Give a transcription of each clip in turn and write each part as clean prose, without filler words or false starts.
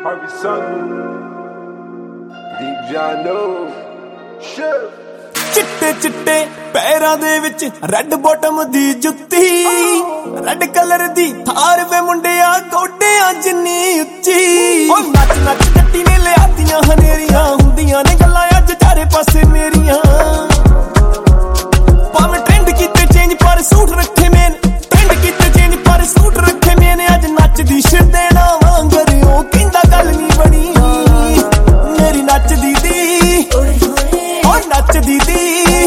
Harvey Sun, Deep John No, Chef. चिट्टे चिट्टे पैरां दे विच रेड बॉटम दी जुत्ती रेड कलर दी थार वे मुंडिया गोडियां जिन्नी उच्ची ओ नच नच जट्टी ने लियातियां हनेरियां हुंदियां ने गल्लां अज चारे पासे मेरियां भावें ट्रेंड कीते चेंज पर सूट रखे मेन ट्रेंड कीते चेंज पर सूट रखे मेन अज नचदी शिरदेना वांगर ओ कहंदा गल नहीं बनी मेरी नचदी दी नचदी दी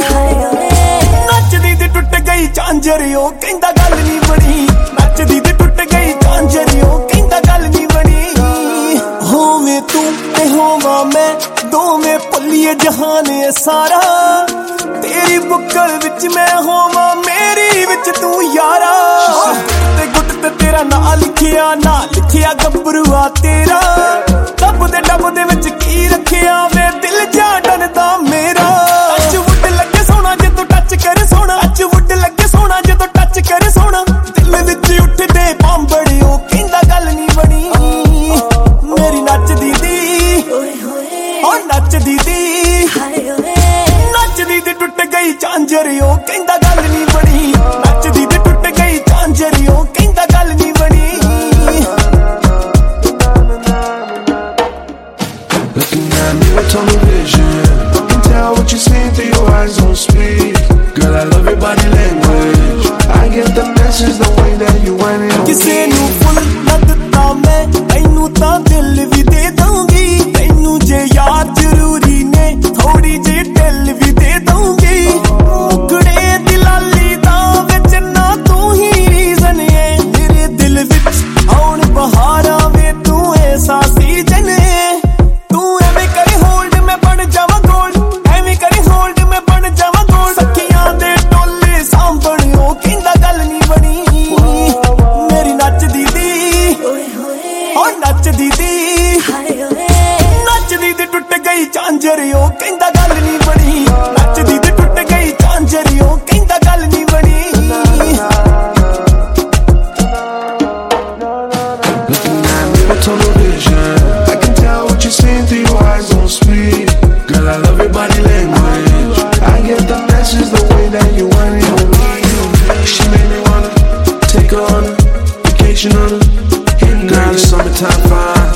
नचदी दी टुट गई झांझर ओ कहंदा गल नहीं बनी नचदी दी टुट गई झांझर ओ कहंदा गल नहीं बनी होवे तू ते होवा मैं दोवें भुल्लिए जहान है सारा तेरी बुक्कल विच मैं होवा मेरी विच तू यारा ते गुट ते तेरा नाम लिखिया गब्बरूआ तेरा डब दे विच की रखिया वे दिल जा डरदा मेरा टच वुड लगे सोना जदों टच कर सोना टच वुड लगे सोना जदों टच कर सोना दिल विच उठदे पांबड़े ओ कहंदा गल नहीं बनी मेरी नचदी दी ओ नचदी दी नचदी दी टुट गई झांझर ओ कहंदा गल नहीं बनी नचदी दी टुट गई झांझर ओ कहंदा गल नहीं बनी Looking at me with tunnel vision, I can tell what you're saying through your eyes don't speak. Girl, I love your body language. I get the message the way that you want it on me. किसे नू full ना दिता मैं तैनू तां दिल भी दे दूंगी तैनू जे यार जरूरी ने थोड़ी जी दिल भी दे दूंगी मुकड़े दिलाली दा विच ना तू ही रीजन है मेरे दिल विच आउण बहारा वे तू ऐसा सीजन है तू एवें करे होल्ड मैं बन जावां गोल्ड एवें करे होल्ड मैं बन जावां गोल्ड सखियां दे टोले सांभण ओ कहंदा गल नहीं बनी मेरी नचदी दी ओ नचदी दी नचदी दी टुट गई झांझर ओ कहंदा गल नहीं बनी नचदी दी टुट गई झांझर ओ कहंदा गल नहीं बनी Looking at me with tunnel vision, I can tell what you're saying through your eyes don't speak. Girl, I love your body language. I get the message the way that you want it on me. She made me wanna take her on a vacation on her. Girl, it's summertime fine.